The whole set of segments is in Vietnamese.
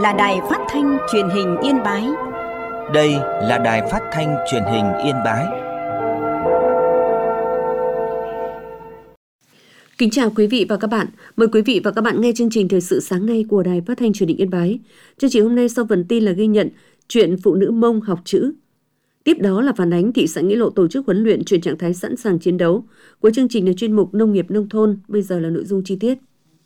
là Đài Phát thanh Truyền hình Yên Bái. Đây là Đài Phát thanh Truyền hình Yên Bái. Kính chào quý vị và các bạn. Mời quý vị và các bạn nghe chương trình Thời sự sáng nay của Đài Phát thanh Truyền hình Yên Bái. Chương trình hôm nay sau phần tin là ghi nhận chuyện phụ nữ Mông học chữ. Tiếp đó là phản ánh thị xã Nghĩa Lộ tổ chức huấn luyện chuyển trạng thái sẵn sàng chiến đấu. Cuối chương trình là chuyên mục Nông nghiệp nông thôn. Bây giờ là nội dung chi tiết.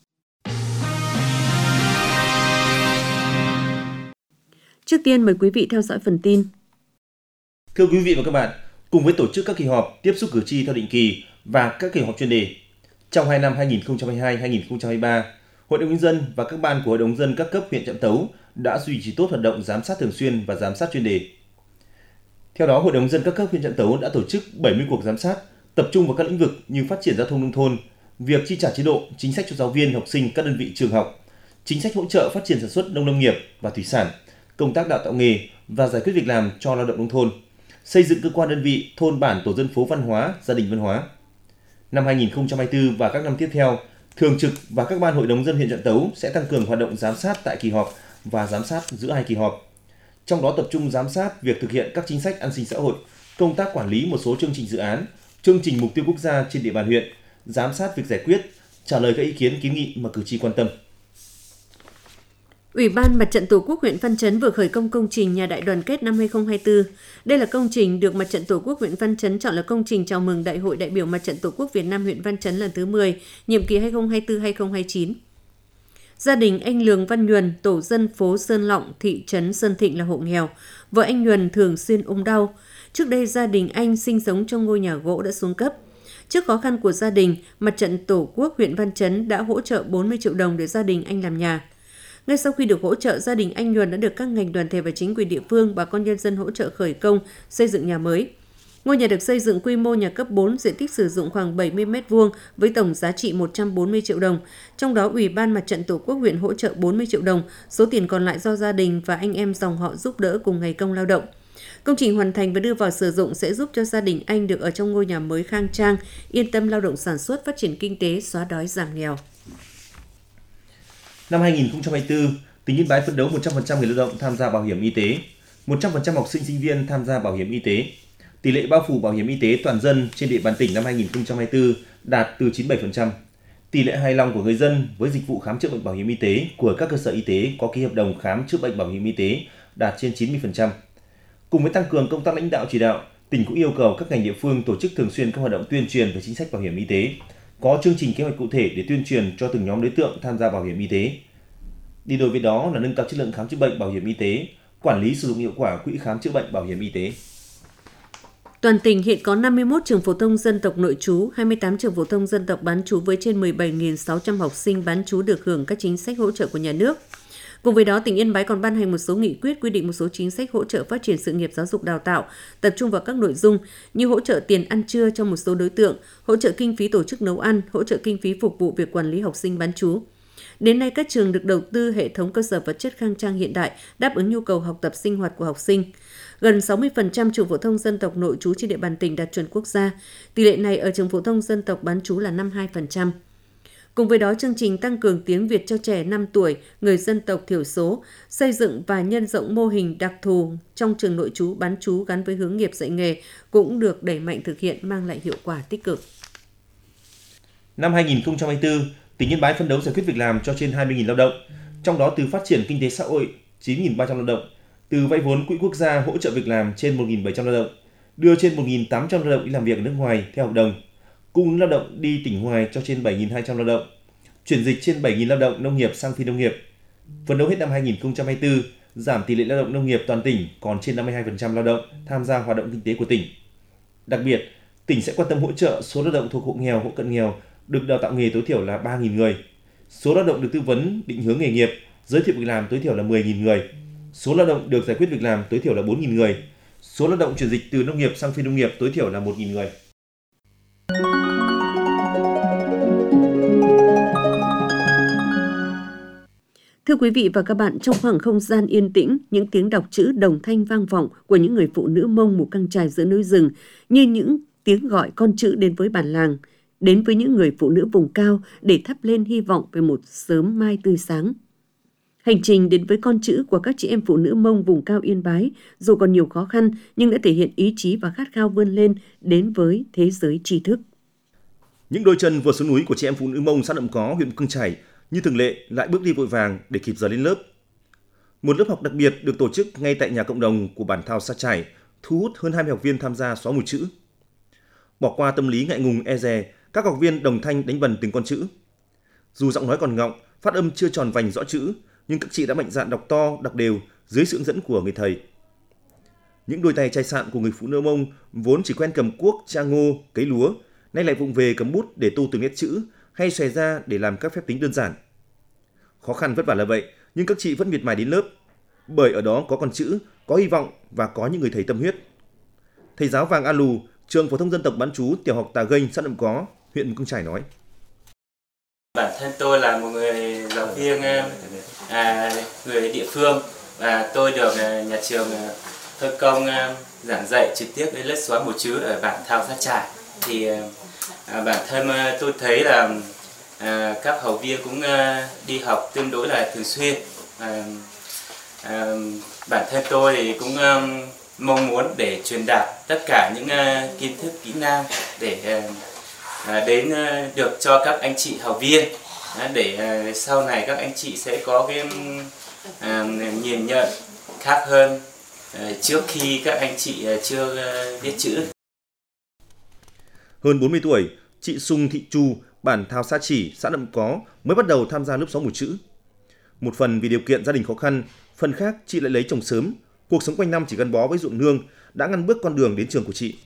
Trước tiên mời quý vị theo dõi phần tin. Thưa quý vị và các bạn, cùng với tổ chức các kỳ họp tiếp xúc cử tri theo định kỳ và các kỳ họp chuyên đề, trong 2 năm 2022-2023, Hội đồng Nhân dân và các ban của Hội đồng Nhân dân các cấp huyện Trạm Tấu đã duy trì tốt hoạt động giám sát thường xuyên và giám sát chuyên đề. Theo đó, Hội đồng Nhân dân các cấp huyện Trạm Tấu đã tổ chức 70 cuộc giám sát, tập trung vào các lĩnh vực như phát triển giao thông nông thôn, việc chi trả chế độ, chính sách cho giáo viên, học sinh các đơn vị trường học, chính sách hỗ trợ phát triển sản xuất nông nghiệp và thủy sản, công tác đào tạo nghề và giải quyết việc làm cho lao động nông thôn, xây dựng cơ quan đơn vị, thôn bản, tổ dân phố văn hóa, gia đình văn hóa. Năm 2024 và các năm tiếp theo, Thường trực và các ban Hội đồng Nhân dân huyện Trạm Tấu sẽ tăng cường hoạt động giám sát tại kỳ họp và giám sát giữa hai kỳ họp. Trong đó tập trung giám sát việc thực hiện các chính sách an sinh xã hội, công tác quản lý một số chương trình dự án, chương trình mục tiêu quốc gia trên địa bàn huyện, giám sát việc giải quyết, trả lời các ý kiến kiến nghị mà cử tri quan tâm. Ủy ban Mặt trận Tổ quốc huyện Văn Chấn vừa khởi công công trình Nhà đại đoàn kết năm 2024. Đây là công trình được Mặt trận Tổ quốc huyện Văn Chấn chọn là công trình chào mừng Đại hội đại biểu Mặt trận Tổ quốc Việt Nam huyện Văn Chấn lần thứ 10, nhiệm kỳ 2024-2029. Gia đình anh Lường Văn Nhuần, tổ dân phố Sơn Lọng, thị trấn Sơn Thịnh là hộ nghèo. Vợ anh Nhuần thường xuyên ốm đau. Trước đây gia đình anh sinh sống trong ngôi nhà gỗ đã xuống cấp. Trước khó khăn của gia đình, Mặt trận Tổ quốc huyện Văn Chấn đã hỗ trợ 40 triệu đồng để gia đình anh làm nhà. Ngay sau khi được hỗ trợ, gia đình anh Nhuần đã được các ngành đoàn thể và chính quyền địa phương, bà con nhân dân hỗ trợ khởi công xây dựng nhà mới. Ngôi nhà được xây dựng quy mô nhà cấp 4, diện tích sử dụng khoảng 70 m2 với tổng giá trị 140 triệu đồng. Trong đó, Ủy ban Mặt trận Tổ quốc huyện hỗ trợ 40 triệu đồng, số tiền còn lại do gia đình và anh em dòng họ giúp đỡ cùng ngày công lao động. Công trình hoàn thành và đưa vào sử dụng sẽ giúp cho gia đình anh được ở trong ngôi nhà mới khang trang, yên tâm lao động sản xuất, phát triển kinh tế, xóa đói giảm nghèo. Năm 2024, tỉnh Yên Bái phấn đấu 100% người lao động tham gia bảo hiểm y tế, 100% học sinh sinh viên tham gia bảo hiểm y tế. Tỷ lệ bao phủ bảo hiểm y tế toàn dân trên địa bàn tỉnh năm 2024 đạt từ 97%. Tỷ lệ hài lòng của người dân với dịch vụ khám chữa bệnh bảo hiểm y tế của các cơ sở y tế có ký hợp đồng khám chữa bệnh bảo hiểm y tế đạt trên 90%. Cùng với tăng cường công tác lãnh đạo chỉ đạo, tỉnh cũng yêu cầu các ngành địa phương tổ chức thường xuyên các hoạt động tuyên truyền về chính sách bảo hiểm y tế, có chương trình kế hoạch cụ thể để tuyên truyền cho từng nhóm đối tượng tham gia bảo hiểm y tế. Đi đôi với đó là nâng cao chất lượng khám chữa bệnh bảo hiểm y tế, quản lý sử dụng hiệu quả quỹ khám chữa bệnh bảo hiểm y tế. Toàn tỉnh hiện có 51 trường phổ thông dân tộc nội trú, 28 trường phổ thông dân tộc bán trú với trên 17.600 học sinh bán trú được hưởng các chính sách hỗ trợ của nhà nước. Cùng với đó, tỉnh Yên Bái còn ban hành một số nghị quyết quy định một số chính sách hỗ trợ phát triển sự nghiệp giáo dục đào tạo, tập trung vào các nội dung như hỗ trợ tiền ăn trưa cho một số đối tượng, hỗ trợ kinh phí tổ chức nấu ăn, hỗ trợ kinh phí phục vụ việc quản lý học sinh bán trú. Đến nay, các trường được đầu tư hệ thống cơ sở vật chất khang trang hiện đại, đáp ứng nhu cầu học tập sinh hoạt của học sinh. Gần 60% trường phổ thông dân tộc nội trú trên địa bàn tỉnh đạt chuẩn quốc gia. Tỷ lệ này ở trường phổ thông dân tộc bán trú là 52%. Cùng với đó, chương trình tăng cường tiếng Việt cho trẻ 5 tuổi, người dân tộc thiểu số, xây dựng và nhân rộng mô hình đặc thù trong trường nội trú bán trú gắn với hướng nghiệp dạy nghề cũng được đẩy mạnh thực hiện, mang lại hiệu quả tích cực. Năm 2024, tỉnh Yên Bái phấn đấu giải quyết việc làm cho trên 20.000 lao động, trong đó từ phát triển kinh tế xã hội 9.300 lao động, từ vay vốn quỹ quốc gia hỗ trợ việc làm trên 1.700 lao động, đưa trên 1.800 lao động đi làm việc ở nước ngoài theo hợp đồng, cung ứng lao động đi tỉnh ngoài cho trên 7.200 lao động, chuyển dịch trên 7.000 lao động nông nghiệp sang phi nông nghiệp. Phấn đấu hết năm 2024, giảm tỷ lệ lao động nông nghiệp toàn tỉnh còn trên 52% lao động tham gia hoạt động kinh tế của tỉnh. Đặc biệt, tỉnh sẽ quan tâm hỗ trợ số lao động thuộc hộ nghèo, hộ cận nghèo được đào tạo nghề tối thiểu là 3.000 người, số lao động được tư vấn định hướng nghề nghiệp, giới thiệu việc làm tối thiểu là 10.000 người, số lao động được giải quyết việc làm tối thiểu là 4.000 người, số lao động chuyển dịch từ nông nghiệp sang phi nông nghiệp tối thiểu là 1.000 người. Thưa quý vị và các bạn, trong khoảng không gian yên tĩnh, những tiếng đọc chữ đồng thanh vang vọng của những người phụ nữ Mông Mù Căng Chải giữa núi rừng như những tiếng gọi con chữ đến với bản làng, đến với những người phụ nữ vùng cao để thắp lên hy vọng về một sớm mai tươi sáng. Hành trình đến với con chữ của các chị em phụ nữ Mông vùng cao Yên Bái dù còn nhiều khó khăn nhưng đã thể hiện ý chí và khát khao vươn lên đến với thế giới tri thức. Những đôi chân vừa xuống núi của chị em phụ nữ Mông xã Nậm Có, huyện Mù Căng Chải như thường lệ lại bước đi vội vàng để kịp giờ lên lớp. Một lớp học đặc biệt được tổ chức ngay tại nhà cộng đồng của bản Thao Sa Chải, thu hút hơn 20 học viên tham gia xóa mù chữ. Bỏ qua tâm lý ngại ngùng e dè, các học viên đồng thanh đánh vần từng con chữ. Dù giọng nói còn ngọng, phát âm chưa tròn vành rõ chữ, nhưng các chị đã mạnh dạn đọc to, đọc đều dưới sự hướng dẫn của người thầy. Những đôi tay chai sạn của người phụ nữ Mông vốn chỉ quen cầm cuốc, tra ngô, cấy lúa, nay lại vụng về cầm bút để tô từng nét chữ hay xòe ra để làm các phép tính đơn giản. Khó khăn vất vả là vậy, nhưng các chị vẫn miệt mài đến lớp, bởi ở đó có con chữ, có hy vọng và có những người thầy tâm huyết. Thầy giáo Vàng A Lù, trường phổ thông dân tộc bán trú tiểu học Tà Gênh, xã Nậm Có, huyện Mù Căng Chải nói: Bản thân tôi là một người giáo viên người địa phương và tôi được nhà trường phân công giảng dạy trực tiếp đến lớp xóa mù chữ ở bản Thao Sa Chải. Thì bản thân tôi thấy là các học viên cũng đi học tương đối là thường xuyên. Bản thân tôi thì cũng mong muốn để truyền đạt tất cả những kiến thức, kỹ năng để đến được cho các anh chị học viên, để sau này các anh chị sẽ có cái nhìn nhận khác hơn trước khi các anh chị chưa biết chữ. Hơn 40 tuổi, chị Sung Thị Chu, bản Thao Sa Chỉ, xã Nậm Có mới bắt đầu tham gia lớp xóa mù chữ. Một phần vì điều kiện gia đình khó khăn, phần khác chị lại lấy chồng sớm, cuộc sống quanh năm chỉ gắn bó với ruộng nương đã ngăn bước con đường đến trường của chị.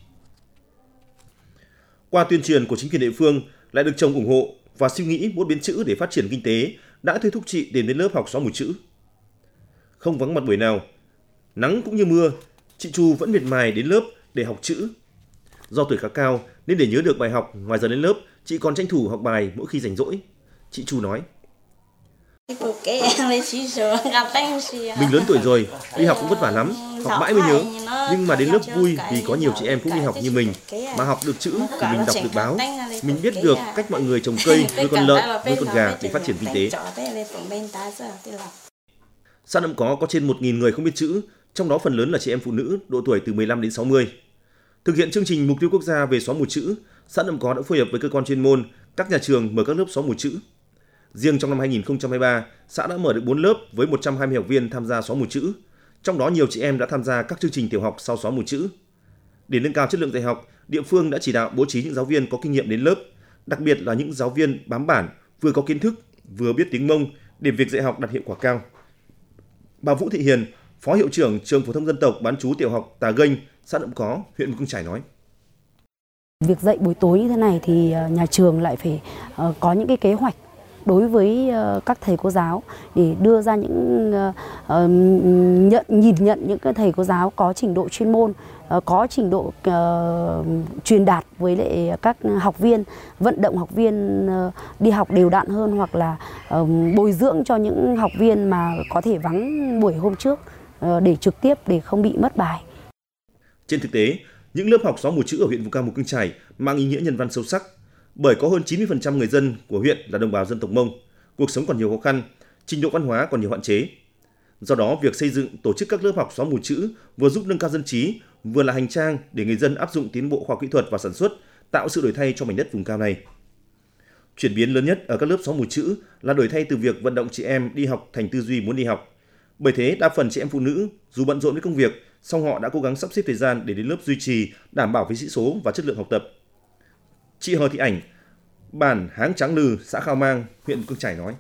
Qua tuyên truyền của chính quyền địa phương lại được chồng ủng hộ và suy nghĩ muốn biến chữ để phát triển kinh tế đã thôi thúc chị đến lớp học xóa mù chữ. Không vắng mặt buổi nào, nắng cũng như mưa, chị Chu vẫn miệt mài đến lớp để học chữ. Do tuổi khá cao nên để nhớ được bài học ngoài giờ lên lớp, chị còn tranh thủ học bài mỗi khi rảnh rỗi. Chị Chu nói: Mình lớn tuổi rồi, đi học cũng vất vả lắm, học mãi mới nhớ. Nhưng mà đến lớp vui vì có nhiều chị em cũng đi học như mình, mà học được chữ thì mình đọc được báo. Mình biết được cách mọi người trồng cây, nuôi con lợn, nuôi con gà để phát triển kinh tế. Xã Nậm có trên 1.000 người không biết chữ, trong đó phần lớn là chị em phụ nữ độ tuổi từ 15 đến 60. Thực hiện chương trình mục tiêu quốc gia về xóa mù chữ, xã Nậm Có đã phối hợp với cơ quan chuyên môn, các nhà trường mở các lớp xóa mù chữ. Riêng trong năm 2023, xã đã mở được 4 lớp với 120 học viên tham gia xóa mù chữ. Trong đó nhiều chị em đã tham gia các chương trình tiểu học sau xóa mù chữ. Để nâng cao chất lượng dạy học, địa phương đã chỉ đạo bố trí những giáo viên có kinh nghiệm đến lớp, đặc biệt là những giáo viên bám bản, vừa có kiến thức, vừa biết tiếng Mông để việc dạy học đạt hiệu quả cao. Bà Vũ Thị Hiền, Phó Hiệu trưởng trường phổ thông dân tộc bán trú tiểu học Tà Gênh, xã Nậm Có, huyện Mù Căng Chải nói: Việc dạy buổi tối như thế này thì nhà trường lại phải có những cái kế hoạch đối với các thầy cô giáo để đưa ra những nhìn nhận những cái thầy cô giáo có trình độ chuyên môn, có trình độ truyền đạt với lại các học viên, vận động học viên đi học đều đặn hơn, hoặc là bồi dưỡng cho những học viên mà có thể vắng buổi hôm trước để trực tiếp để không bị mất bài. Trên thực tế, những lớp học xóa mù chữ ở huyện vùng cao Mù Căng Chải mang ý nghĩa nhân văn sâu sắc, bởi có hơn 90% người dân của huyện là đồng bào dân tộc Mông, cuộc sống còn nhiều khó khăn, trình độ văn hóa còn nhiều hạn chế. Do đó, việc xây dựng tổ chức các lớp học xóa mù chữ vừa giúp nâng cao dân trí, vừa là hành trang để người dân áp dụng tiến bộ khoa học kỹ thuật và sản xuất, tạo sự đổi thay cho mảnh đất vùng cao này. Chuyển biến lớn nhất ở các lớp xóa mù chữ là đổi thay từ việc vận động chị em đi học thành tư duy muốn đi học. Bởi thế, đa phần chị em phụ nữ dù bận rộn với công việc, song họ đã cố gắng sắp xếp thời gian để đến lớp duy trì, đảm bảo về sĩ số và chất lượng học tập. Chị Hờ Thị Ảnh, bản Háng Tráng Lừ, xã Khao Mang, huyện Mù Căng Chải nói: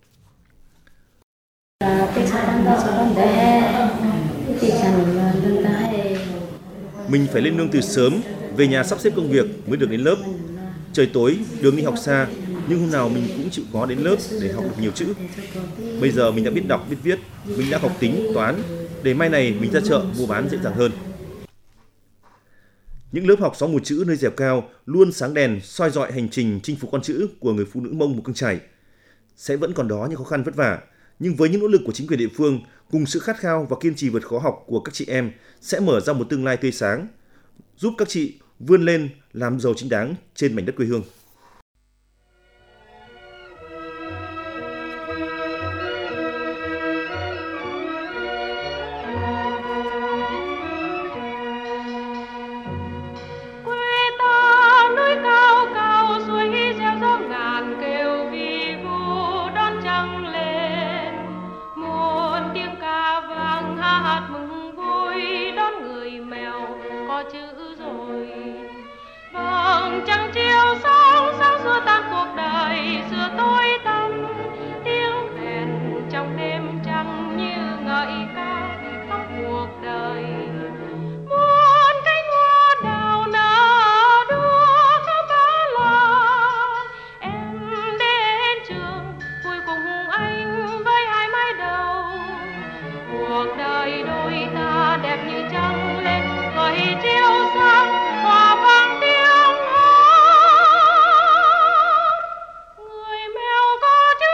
Mình phải lên nương từ sớm, về nhà sắp xếp công việc mới được đến lớp. Trời tối, đường đi học xa, nhưng hôm nào mình cũng chịu khó đến lớp để học được nhiều chữ. Bây giờ mình đã biết đọc, biết viết, mình đã học tính, toán, để mai này mình ra chợ mua bán dễ dàng hơn. Những lớp học xóa mù chữ nơi dẻo cao luôn sáng đèn soi rọi hành trình chinh phục con chữ của người phụ nữ Mông Mù Căng Chải. Sẽ vẫn còn đó những khó khăn vất vả, nhưng với những nỗ lực của chính quyền địa phương cùng sự khát khao và kiên trì vượt khó học của các chị em sẽ mở ra một tương lai tươi sáng, giúp các chị vươn lên làm giàu chính đáng trên mảnh đất quê hương. rồi. Vầng trăng chiếu sáng sáng xua tan cuộc đời xưa tối tăm, tiếng kèn trong đêm trăng như ngợi ca khắp cuộc đời. Muôn cánh hoa đào nở đua khắp bá làng, em đến trường vui cùng anh với hai mái đầu. Cuộc đời đôi ta đẹp như trăng lên ngời chiếu sáng, hòa vang tiếng hát người mèo có chữ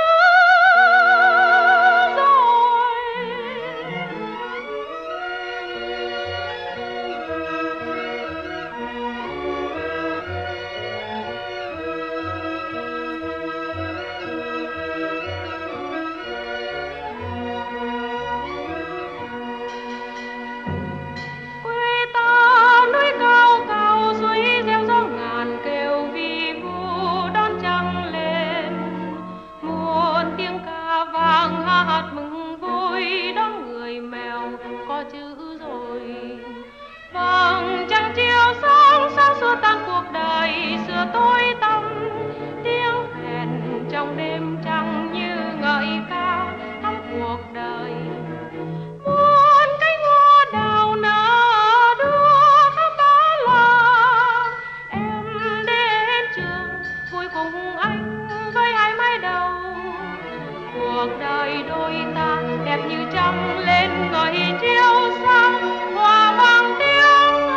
quê ta núi cao cao suối reo gió ngàn kêu vi vu đón trăng lên. Muôn tiếng ca vang hát mừng vui đón người mèo có chữ rồi. Vầng trăng chiếu sáng sáng xua tan cuộc đời xưa tối tăm, tiếng kèn trong đêm trăng như ngợi ca thắm cuộc đời. Muôn cánh hoa đào nở đua khắp bá làng, em đến trường vui cùng anh với hai mái đầu. Cuộc đời đôi ta đẹp như trăng lên ngời chiếu sáng, hòa vang tiếng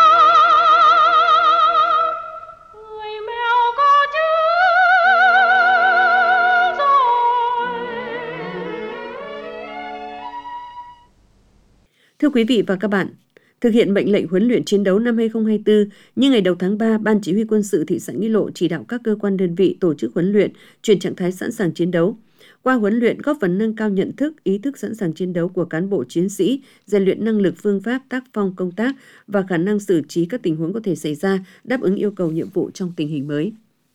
hát người mèo có chữ rồi. Thưa quý vị và các bạn, thực hiện mệnh lệnh huấn luyện chiến đấu năm 2024, như ngày đầu tháng 3, Ban Chỉ huy Quân sự thị xã Nghĩa Lộ chỉ đạo các cơ quan đơn vị tổ chức huấn luyện, chuyển trạng thái sẵn sàng chiến đấu. Qua huấn luyện góp phần nâng cao nhận thức, ý thức sẵn sàng chiến đấu của cán bộ chiến sĩ, rèn luyện năng lực, phương pháp, tác phong công tác và khả năng xử trí các tình huống có thể xảy ra, đáp ứng yêu cầu nhiệm vụ trong tình hình mới.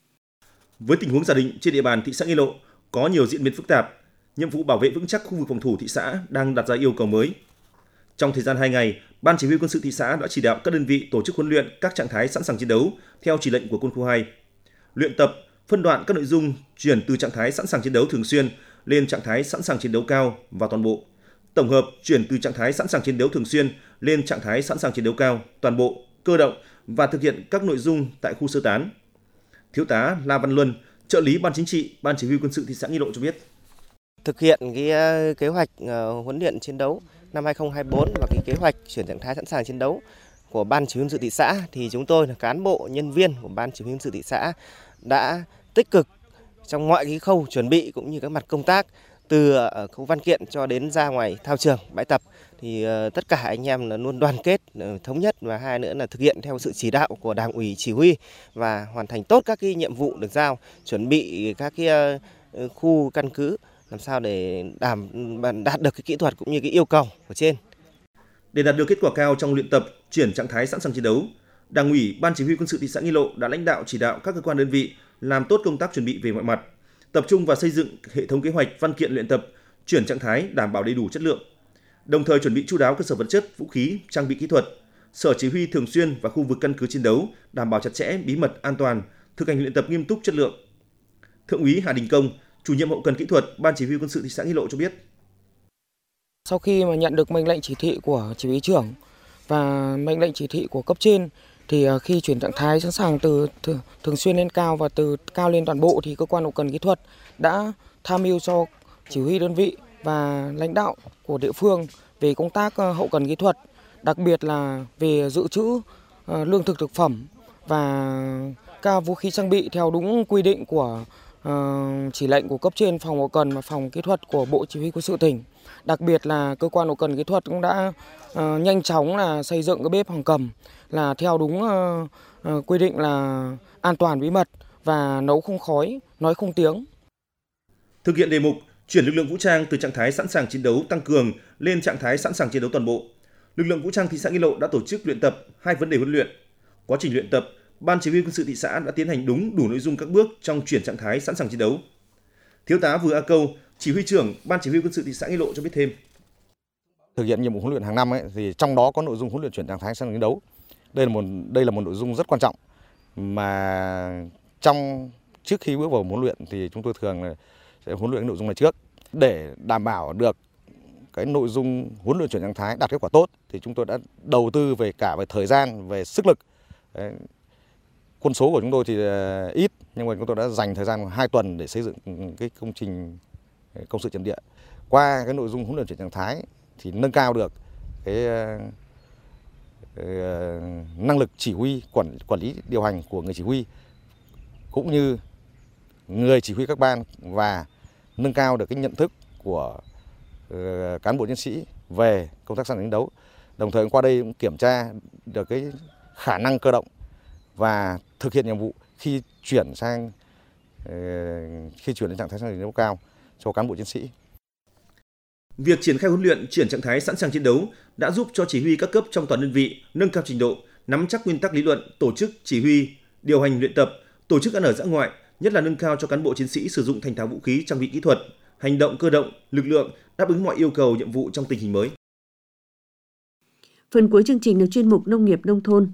Với tình huống giả định trên địa bàn thị xã Nghĩa Lộ có nhiều diễn biến phức tạp, nhiệm vụ bảo vệ vững chắc khu vực phòng thủ thị xã đang đặt ra yêu cầu mới. Trong thời gian 2 ngày, Ban Chỉ huy Quân sự thị xã đã chỉ đạo các đơn vị tổ chức huấn luyện các trạng thái sẵn sàng chiến đấu theo chỉ lệnh của Quân khu 2. Luyện tập, phân đoạn các nội dung chuyển từ trạng thái sẵn sàng chiến đấu thường xuyên lên trạng thái sẵn sàng chiến đấu cao và toàn bộ. Tổng hợp chuyển từ trạng thái sẵn sàng chiến đấu thường xuyên lên trạng thái sẵn sàng chiến đấu cao, toàn bộ, cơ động và thực hiện các nội dung tại khu sơ tán. Thiếu tá La Văn Luân, trợ lý Ban Chính trị, Ban Chỉ huy Quân sự thị xã Nghĩa Lộ cho biết. Thực hiện cái kế hoạch huấn luyện chiến đấu năm 2024 và cái kế hoạch chuyển trạng thái sẵn sàng chiến đấu của Ban Chỉ huy Quân sự thị xã thì chúng tôi là cán bộ nhân viên của Ban Chỉ huy Quân sự thị xã đã tích cực trong mọi cái khâu chuẩn bị cũng như các mặt công tác, từ khâu văn kiện cho đến ra ngoài thao trường, bãi tập thì tất cả anh em là luôn đoàn kết, thống nhất, và hai nữa là thực hiện theo sự chỉ đạo của Đảng ủy chỉ huy và hoàn thành tốt các cái nhiệm vụ được giao, chuẩn bị các cái khu căn cứ làm sao để đạt được cái kỹ thuật cũng như cái yêu cầu của trên. Để đạt được kết quả cao trong luyện tập chuyển trạng thái sẵn sàng chiến đấu, Đảng ủy Ban Chỉ huy Quân sự thị xã Nghĩa Lộ đã lãnh đạo chỉ đạo các cơ quan đơn vị làm tốt công tác chuẩn bị về mọi mặt, tập trung vào xây dựng hệ thống kế hoạch văn kiện luyện tập chuyển trạng thái đảm bảo đầy đủ chất lượng, đồng thời chuẩn bị chu đáo cơ sở vật chất, vũ khí, trang bị kỹ thuật, sở chỉ huy thường xuyên và khu vực căn cứ chiến đấu đảm bảo chặt chẽ, bí mật, an toàn, thực hành luyện tập nghiêm túc, chất lượng. Thượng úy Hà Đình Công, chủ nhiệm hậu cần kỹ thuật Ban Chỉ huy Quân sự thị xã Nghĩa Lộ cho biết. Sau khi mà nhận được mệnh lệnh chỉ thị của chỉ huy trưởng và mệnh lệnh chỉ thị của cấp trên thì khi chuyển trạng thái sẵn sàng từ thường xuyên lên cao và từ cao lên toàn bộ thì cơ quan hậu cần kỹ thuật đã tham mưu cho chỉ huy đơn vị và lãnh đạo của địa phương về công tác hậu cần kỹ thuật, đặc biệt là về dự trữ lương thực thực phẩm và các vũ khí trang bị theo đúng quy định của chỉ lệnh của cấp trên phòng hậu cần và phòng kỹ thuật của Bộ Chỉ huy Quân sự tỉnh. Đặc biệt là cơ quan hậu cần kỹ thuật cũng đã nhanh chóng là xây dựng cái bếp Hoàng Cầm là theo đúng quy định là an toàn bí mật và nấu không khói, nói không tiếng. Thực hiện đề mục chuyển lực lượng vũ trang từ trạng thái sẵn sàng chiến đấu tăng cường lên trạng thái sẵn sàng chiến đấu toàn bộ, lực lượng vũ trang thị xã Nghĩa Lộ đã tổ chức luyện tập 2 vấn đề huấn luyện. Quá trình luyện tập, Ban Chỉ huy Quân sự thị xã đã tiến hành đúng đủ nội dung các bước trong chuyển trạng thái sẵn sàng chiến đấu. Thiếu tá Vừa A Câu, chỉ huy trưởng Ban Chỉ huy Quân sự thị xã Nghĩa Lộ cho biết thêm. Thực hiện nhiệm vụ huấn luyện hàng năm thì trong đó có nội dung huấn luyện chuyển trạng thái sẵn sàng chiến đấu. Đây là một nội dung rất quan trọng mà trước khi bước vào huấn luyện thì chúng tôi thường sẽ huấn luyện nội dung này trước để đảm bảo được cái nội dung huấn luyện chuyển trạng thái đạt kết quả tốt thì chúng tôi đã đầu tư về thời gian, về sức lực. Quân số của chúng tôi thì ít nhưng mà chúng tôi đã dành thời gian 2 tuần để xây dựng cái công trình công sự trận địa. Qua cái nội dung huấn luyện chuyển trạng thái thì nâng cao được cái năng lực chỉ huy, quản lý điều hành của người chỉ huy cũng như người chỉ huy các ban và nâng cao được cái nhận thức của cán bộ chiến sĩ về công tác sẵn sàng chiến đấu. Đồng thời qua đây cũng kiểm tra được cái khả năng cơ động và thực hiện nhiệm vụ khi chuyển đến trạng thái sẵn sàng chiến đấu cao cho cán bộ chiến sĩ. Việc triển khai huấn luyện chuyển trạng thái sẵn sàng chiến đấu đã giúp cho chỉ huy các cấp trong toàn đơn vị nâng cao trình độ, nắm chắc nguyên tắc lý luận, tổ chức, chỉ huy, điều hành luyện tập, tổ chức ăn ở dã ngoại, nhất là nâng cao cho cán bộ chiến sĩ sử dụng thành thạo vũ khí, trang bị kỹ thuật, hành động cơ động, lực lượng đáp ứng mọi yêu cầu nhiệm vụ trong tình hình mới. Phần cuối chương trình là chuyên mục Nông nghiệp nông thôn.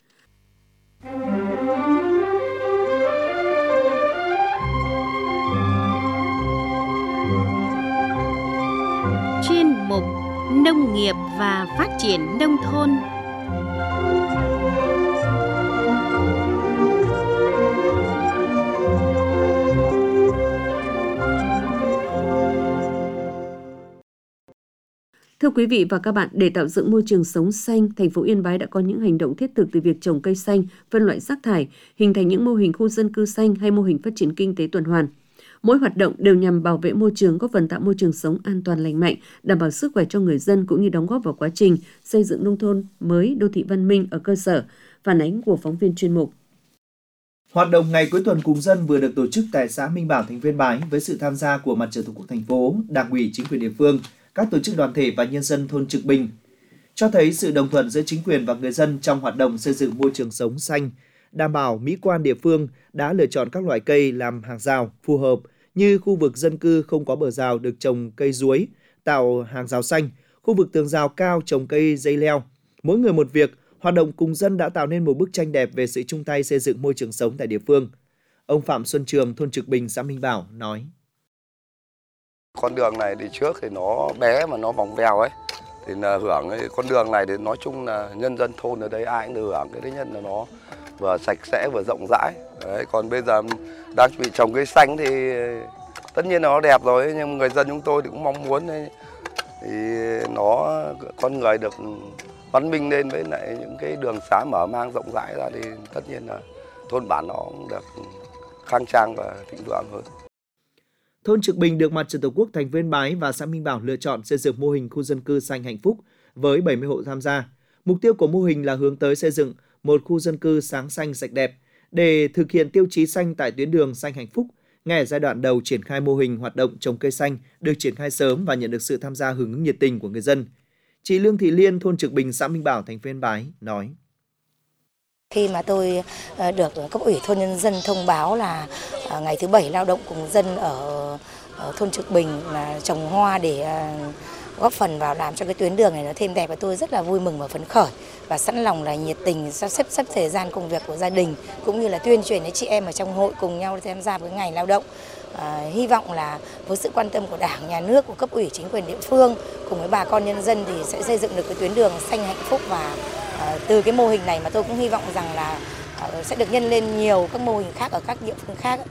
Chuyên mục Nông nghiệp và phát triển nông thôn. Thưa quý vị và các bạn, để tạo dựng môi trường sống xanh, thành phố Yên Bái đã có những hành động thiết thực từ việc trồng cây xanh, phân loại rác thải, hình thành những mô hình khu dân cư xanh hay mô hình phát triển kinh tế tuần hoàn. Mỗi hoạt động đều nhằm bảo vệ môi trường, góp phần tạo môi trường sống an toàn lành mạnh, đảm bảo sức khỏe cho người dân cũng như đóng góp vào quá trình xây dựng nông thôn mới, đô thị văn minh ở cơ sở. Phản ánh của phóng viên chuyên mục. Hoạt động ngày cuối tuần cùng dân vừa được tổ chức tại xã Minh Bảo, thành phố Yên Bái với sự tham gia của Mặt trận Tổ quốc thành phố, Đảng ủy, chính quyền địa phương, các tổ chức đoàn thể và nhân dân thôn Trực Bình, cho thấy sự đồng thuận giữa chính quyền và người dân trong hoạt động xây dựng môi trường sống xanh, đảm bảo mỹ quan. Địa phương đã lựa chọn các loại cây làm hàng rào phù hợp như khu vực dân cư không có bờ rào được trồng cây chuối, tạo hàng rào xanh, khu vực tường rào cao trồng cây dây leo. Mỗi người một việc, hoạt động cùng dân đã tạo nên một bức tranh đẹp về sự chung tay xây dựng môi trường sống tại địa phương. Ông Phạm Xuân Trường, thôn Trực Bình, xã Minh Bảo nói: Con đường này thì trước thì nó bé mà nó vòng vèo ấy, thì là hưởng cái con đường này thì nói chung là nhân dân thôn ở đây ai cũng được hưởng. Cái thứ nhất là nó vừa sạch sẽ vừa rộng rãi. Đấy, còn bây giờ đang chuẩn bị trồng cây xanh thì tất nhiên là nó đẹp rồi, nhưng người dân chúng tôi thì cũng mong muốn thì nó con người được văn minh lên, với lại những cái đường xá mở mang rộng rãi ra thì tất nhiên là thôn bản nó cũng được khang trang và thịnh vượng hơn. Thôn Trực Bình được Mặt trận Tổ quốc thành phố Yên Bái và xã Minh Bảo lựa chọn xây dựng mô hình khu dân cư xanh hạnh phúc với 70 hộ tham gia. Mục tiêu của mô hình là hướng tới xây dựng một khu dân cư sáng xanh sạch đẹp. Để thực hiện tiêu chí xanh tại tuyến đường xanh hạnh phúc, ngay ở giai đoạn đầu triển khai mô hình, hoạt động trồng cây xanh được triển khai sớm và nhận được sự tham gia hưởng ứng nhiệt tình của người dân. Chị Lương Thị Liên, thôn Trực Bình, xã Minh Bảo, thành phố Yên Bái nói: Khi mà tôi được cấp ủy thôn nhân dân thông báo là ngày thứ 7 lao động cùng dân ở thôn Trực Bình là trồng hoa để góp phần vào làm cho cái tuyến đường này nó thêm đẹp, và tôi rất là vui mừng và phấn khởi và sẵn lòng là nhiệt tình sắp thời gian công việc của gia đình cũng như là tuyên truyền đến chị em ở trong hội cùng nhau tham gia với ngày lao động. Hy vọng là với sự quan tâm của Đảng, Nhà nước, của cấp ủy, chính quyền địa phương cùng với bà con nhân dân thì sẽ xây dựng được cái tuyến đường xanh hạnh phúc, và từ cái mô hình này mà tôi cũng hy vọng rằng là sẽ được nhân lên nhiều các mô hình khác ở các địa phương khác.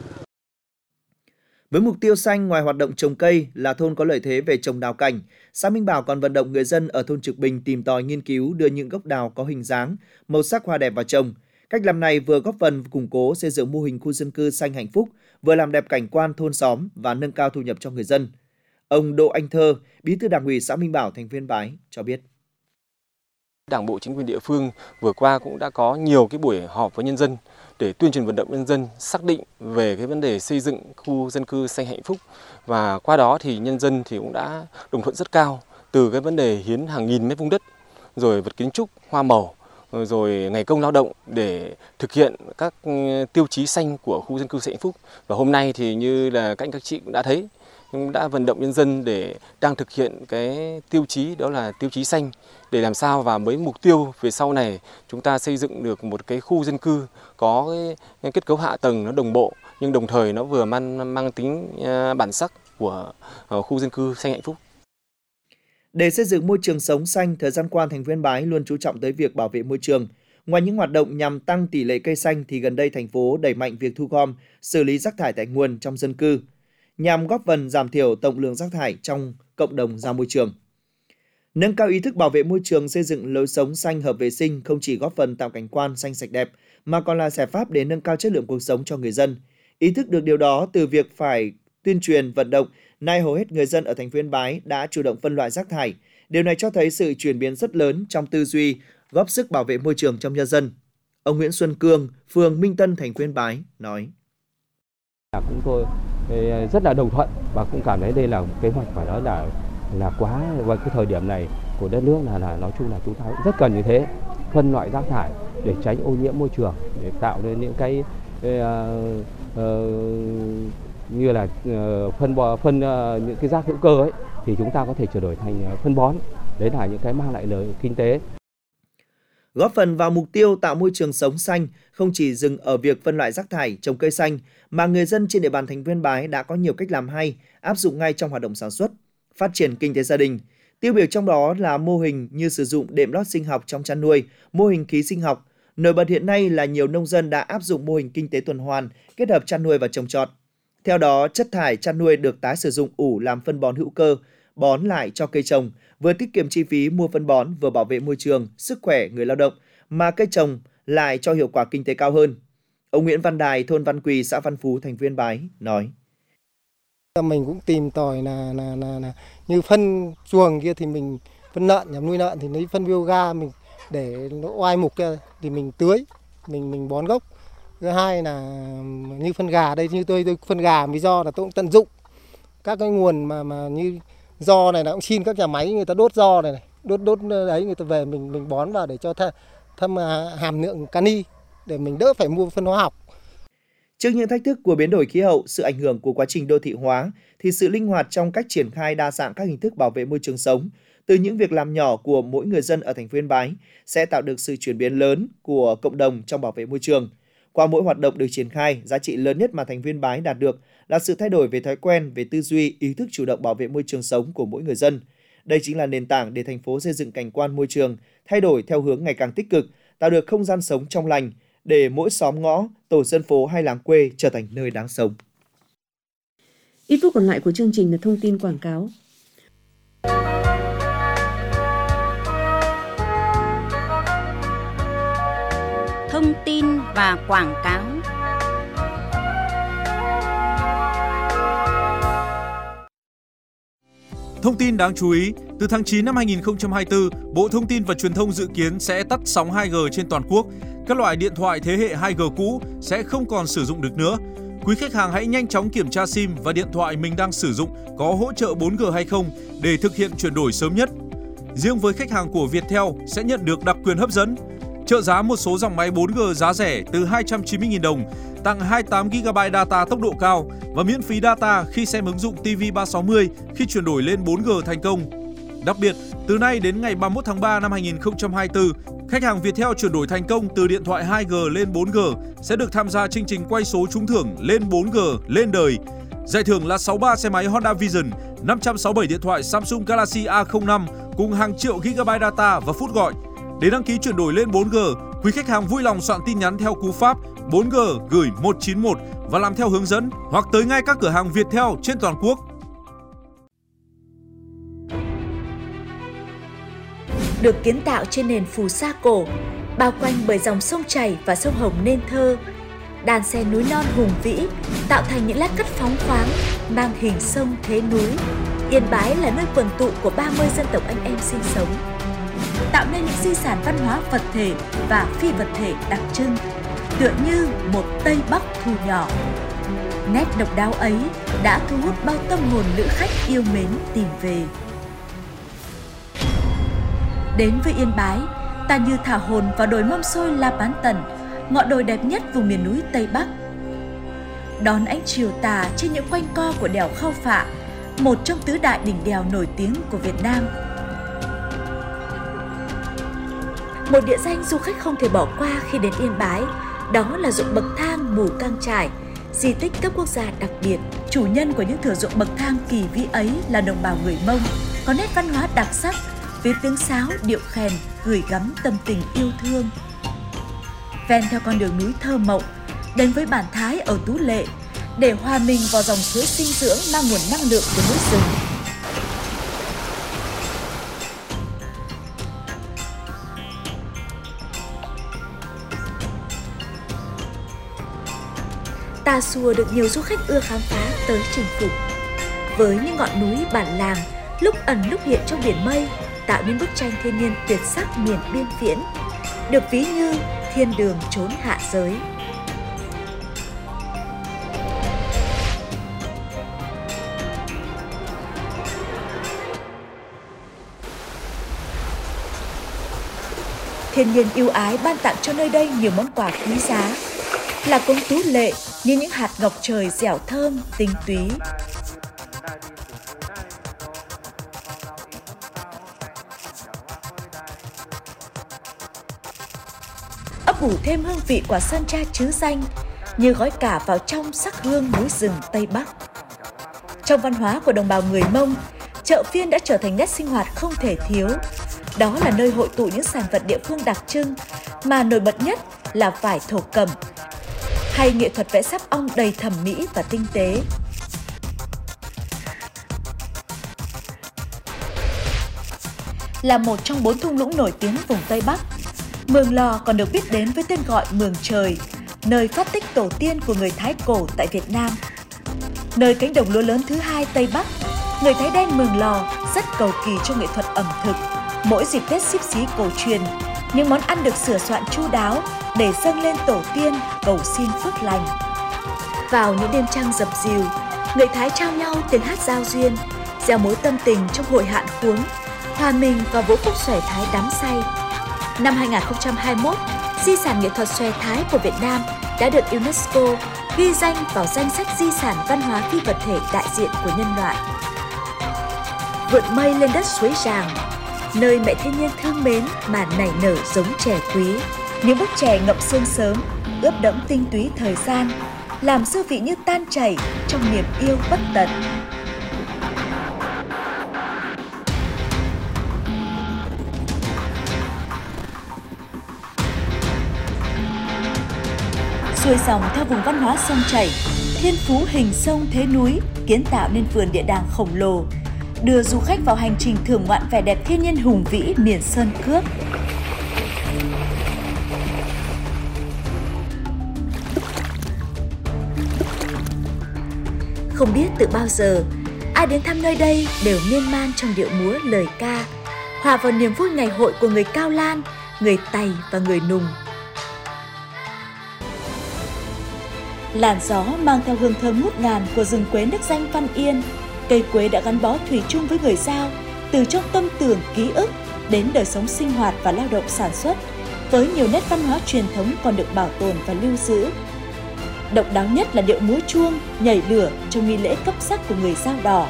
Với mục tiêu xanh, ngoài hoạt động trồng cây là thôn có lợi thế về trồng đào cảnh, xã Minh Bảo còn vận động người dân ở thôn Trực Bình tìm tòi nghiên cứu đưa những gốc đào có hình dáng, màu sắc hoa đẹp vào trồng. Cách làm này vừa góp phần củng cố xây dựng mô hình khu dân cư xanh hạnh phúc, vừa làm đẹp cảnh quan thôn xóm và nâng cao thu nhập cho người dân. Ông Đỗ Anh Thơ, Bí thư Đảng ủy xã Minh Bảo, thành phố Yên Bái cho biết: Đảng bộ, chính quyền địa phương vừa qua cũng đã có nhiều cái buổi họp với nhân dân để tuyên truyền vận động nhân dân xác định về cái vấn đề xây dựng khu dân cư xanh hạnh phúc, và qua đó thì nhân dân thì cũng đã đồng thuận rất cao, từ cái vấn đề hiến hàng nghìn mét vuông đất, rồi vật kiến trúc, hoa màu, rồi ngày công lao động để thực hiện các tiêu chí xanh của khu dân cư xanh hạnh phúc. Và hôm nay thì như là các anh các chị cũng đã thấy cũng đã vận động nhân dân để đang thực hiện cái tiêu chí, đó là tiêu chí xanh, để làm sao và với mục tiêu về sau này chúng ta xây dựng được một cái khu dân cư có cái kết cấu hạ tầng nó đồng bộ, nhưng đồng thời nó vừa mang tính bản sắc của khu dân cư xanh hạnh phúc. Để xây dựng môi trường sống xanh, thời gian qua thành phố Yên Bái luôn chú trọng tới việc bảo vệ môi trường. Ngoài những hoạt động nhằm tăng tỷ lệ cây xanh thì gần đây thành phố đẩy mạnh việc thu gom, xử lý rác thải tại nguồn trong dân cư, nhằm góp phần giảm thiểu tổng lượng rác thải trong cộng đồng ra môi trường. Nâng cao ý thức bảo vệ môi trường, xây dựng lối sống xanh hợp vệ sinh không chỉ góp phần tạo cảnh quan xanh sạch đẹp mà còn là giải pháp để nâng cao chất lượng cuộc sống cho người dân. Ý thức được điều đó từ việc phải tuyên truyền vận động, nay hầu hết người dân ở thành phố Yên Bái đã chủ động phân loại rác thải. Điều này cho thấy sự chuyển biến rất lớn trong tư duy, góp sức bảo vệ môi trường trong nhân dân. Ông Nguyễn Xuân Cương, phường Minh Tân, thành phố Yên Bái nói: Chúng tôi rất là đồng thuận và cũng cảm thấy đây là kế hoạch phải nói là quá vào cái thời điểm này của đất nước, là nói chung là chúng ta rất cần như thế, phân loại rác thải để tránh ô nhiễm môi trường, để tạo nên những cái như là phân những cái rác hữu cơ ấy thì chúng ta có thể chuyển đổi thành phân bón. Đấy là những cái mang lại lợi kinh tế. Góp phần vào mục tiêu tạo môi trường sống xanh không chỉ dừng ở việc phân loại rác thải, trồng cây xanh mà người dân trên địa bàn thành phố Yên Bái đã có nhiều cách làm hay, áp dụng ngay trong hoạt động sản xuất, phát triển kinh tế gia đình. Tiêu biểu trong đó là mô hình như sử dụng đệm lót sinh học trong chăn nuôi, mô hình khí sinh học. Nổi bật hiện nay là nhiều nông dân đã áp dụng mô hình kinh tế tuần hoàn, kết hợp chăn nuôi và trồng trọt. Theo đó, chất thải chăn nuôi được tái sử dụng ủ làm phân bón hữu cơ, bón lại cho cây trồng, vừa tiết kiệm chi phí mua phân bón, vừa bảo vệ môi trường, sức khỏe người lao động, mà cây trồng lại cho hiệu quả kinh tế cao hơn. Ông Nguyễn Văn Đài, thôn Văn Quỳ, xã Văn Phú, thành phố Yên Bái nói: Mình cũng tìm tòi là như phân chuồng kia thì mình phân lợn, nhằm nuôi lợn thì lấy phân bioga mình để nó oai mục kia thì mình tưới, mình bón gốc. Thứ hai là như phân gà đây, như tôi phân gà vì do là tôi cũng tận dụng các cái nguồn mà như giò này là cũng xin các nhà máy người ta đốt giò này, đốt đấy người ta về mình bón vào để cho thâm hàm lượng kali để mình đỡ phải mua phân hóa học. Trước những thách thức của biến đổi khí hậu, sự ảnh hưởng của quá trình đô thị hóa thì sự linh hoạt trong cách triển khai đa dạng các hình thức bảo vệ môi trường sống từ những việc làm nhỏ của mỗi người dân ở thành phố Yên Bái sẽ tạo được sự chuyển biến lớn của cộng đồng trong bảo vệ môi trường. Qua mỗi hoạt động được triển khai, giá trị lớn nhất mà thành phố Yên Bái đạt được là sự thay đổi về thói quen, về tư duy, ý thức chủ động bảo vệ môi trường sống của mỗi người dân. Đây chính là nền tảng để thành phố xây dựng cảnh quan môi trường, thay đổi theo hướng ngày càng tích cực, tạo được không gian sống trong lành, để mỗi xóm ngõ, tổ dân phố hay làng quê trở thành nơi đáng sống. Ít phút còn lại của chương trình là thông tin quảng cáo. Thông tin và quảng cáo. Thông tin đáng chú ý, từ tháng 9 năm 2024, Bộ Thông tin và Truyền thông dự kiến sẽ tắt sóng 2G trên toàn quốc. Các loại điện thoại thế hệ 2G cũ sẽ không còn sử dụng được nữa. Quý khách hàng hãy nhanh chóng kiểm tra SIM và điện thoại mình đang sử dụng có hỗ trợ 4G hay không để thực hiện chuyển đổi sớm nhất. Riêng với khách hàng của Viettel sẽ nhận được đặc quyền hấp dẫn. Trợ giá một số dòng máy 4G giá rẻ từ 290.000 đồng, tặng 28GB data tốc độ cao và miễn phí data khi xem ứng dụng TV360 khi chuyển đổi lên 4G thành công. Đặc biệt, từ nay đến ngày 31 tháng 3 năm 2024, khách hàng Viettel chuyển đổi thành công từ điện thoại 2G lên 4G sẽ được tham gia chương trình quay số trúng thưởng lên 4G lên đời. Giải thưởng là 63 xe máy Honda Vision, 567 điện thoại Samsung Galaxy A05 cùng hàng triệu GB data và phút gọi. Để đăng ký chuyển đổi lên 4G, quý khách hàng vui lòng soạn tin nhắn theo cú pháp 4G gửi 191 và làm theo hướng dẫn hoặc tới ngay các cửa hàng Viettel trên toàn quốc. Được kiến tạo trên nền phù sa cổ, bao quanh bởi dòng sông chảy và sông Hồng nên thơ, đàn xe núi non hùng vĩ tạo thành những lát cắt phóng khoáng mang hình sông thế núi. Yên Bái là nơi quần tụ của 30 dân tộc anh em sinh sống, tạo nên những di sản văn hóa vật thể và phi vật thể đặc trưng, tựa như một Tây Bắc thu nhỏ. Nét độc đáo ấy đã thu hút bao tâm hồn lữ khách yêu mến tìm về. Đến với Yên Bái, ta như thả hồn vào đồi mâm xôi La Bán Tần, ngọn đồi đẹp nhất vùng miền núi Tây Bắc. Đón ánh chiều tà trên những quanh co của đèo Khao Phạ, một trong tứ đại đỉnh đèo nổi tiếng của Việt Nam. Một địa danh du khách không thể bỏ qua khi đến Yên Bái, đó là ruộng bậc thang Mù Cang Chải, di tích cấp quốc gia đặc biệt. Chủ nhân của những thửa ruộng bậc thang kỳ vĩ ấy là đồng bào người Mông, có nét văn hóa đặc sắc, với tiếng sáo, điệu khèn gửi gắm tâm tình yêu thương. Ven theo con đường núi thơ mộng, đến với bản Thái ở Tú Lệ, để hòa mình vào dòng suối sinh dưỡng mang nguồn năng lượng của núi rừng. Tà Xùa được nhiều du khách ưa khám phá tới chinh phục. Với những ngọn núi bản làng, lúc ẩn lúc hiện trong biển mây, tạo nên bức tranh thiên nhiên tuyệt sắc miền biên viễn, được ví như thiên đường chốn hạ giới. Thiên nhiên ưu ái ban tặng cho nơi đây nhiều món quà quý giá, là công Tú Lệ như những hạt ngọc trời dẻo thơm, tinh túy. Ấp ủ thêm hương vị quả sơn tra trứ danh như gói cả vào trong sắc hương núi rừng Tây Bắc. Trong văn hóa của đồng bào người Mông, chợ phiên đã trở thành nét sinh hoạt không thể thiếu. Đó là nơi hội tụ những sản vật địa phương đặc trưng, mà nổi bật nhất là vải thổ cẩm, hay nghệ thuật vẽ sáp ong đầy thẩm mỹ và tinh tế. Là một trong 4 thung lũng nổi tiếng vùng Tây Bắc, Mường Lò còn được biết đến với tên gọi Mường Trời, nơi phát tích tổ tiên của người Thái cổ tại Việt Nam. Nơi cánh đồng lúa lớn thứ hai Tây Bắc, người Thái đen Mường Lò rất cầu kỳ cho nghệ thuật ẩm thực. Mỗi dịp Tết Xíp Xí cổ truyền, những món ăn được sửa soạn chu đáo để dâng lên tổ tiên cầu xin phước lành. Vào những đêm trăng dập dìu, người Thái trao nhau tiếng hát giao duyên, gieo mối tâm tình trong hội hạn khuống, hòa mình vào vũ khúc xòe Thái đắm say. Năm 2021, di sản nghệ thuật xòe Thái của Việt Nam đã được UNESCO ghi danh vào danh sách di sản văn hóa phi vật thể đại diện của nhân loại. Vượt mây lên đất suối Ràng, nơi mẹ thiên nhiên thương mến mà nảy nở giống chè quý. Những bức chè ngậm sương sớm, ướp đẫm tinh túy thời gian, làm dư vị như tan chảy trong niềm yêu bất tận. Xuôi dòng theo vùng văn hóa sông chảy, thiên phú hình sông thế núi kiến tạo nên vườn địa đàng khổng lồ, đưa du khách vào hành trình thưởng ngoạn vẻ đẹp thiên nhiên hùng vĩ miền Sơn Cước. Không biết từ bao giờ, ai đến thăm nơi đây đều miên man trong điệu múa lời ca, hòa vào niềm vui ngày hội của người Cao Lan, người Tày và người Nùng. Làn gió mang theo hương thơm ngút ngàn của rừng quế nước danh Văn Yên. Cây quế đã gắn bó thủy chung với người Dao, từ trong tâm tưởng, ký ức đến đời sống sinh hoạt và lao động sản xuất, với nhiều nét văn hóa truyền thống còn được bảo tồn và lưu giữ. Độc đáo nhất là điệu múa chuông, nhảy lửa trong nghi lễ cấp sắc của người Dao đỏ.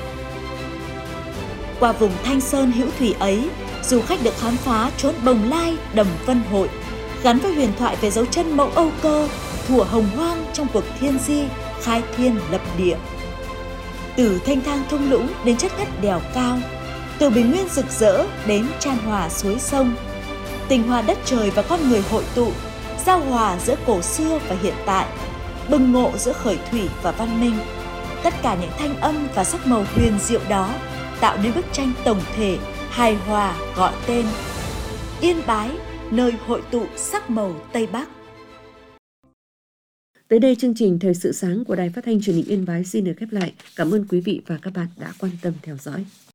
Qua vùng Thanh Sơn hữu thủy ấy, du khách được khám phá chốn Bồng Lai, Đầm Vân Hội, gắn với huyền thoại về dấu chân mẫu Âu Cơ, thuở hồng hoang trong cuộc thiên di, khai thiên lập địa. Từ thanh thang thung lũng đến chất ngất đèo cao, từ bình nguyên rực rỡ đến chan hòa suối sông, tình hòa đất trời và con người hội tụ, giao hòa giữa cổ xưa và hiện tại, bừng ngộ giữa khởi thủy và văn minh. Tất cả những thanh âm và sắc màu huyền diệu đó tạo nên bức tranh tổng thể hài hòa gọi tên Yên Bái, nơi hội tụ sắc màu Tây Bắc. Tới đây chương trình Thời sự sáng của Đài Phát thanh Truyền hình Yên Bái xin được khép lại. Cảm ơn quý vị và các bạn đã quan tâm theo dõi.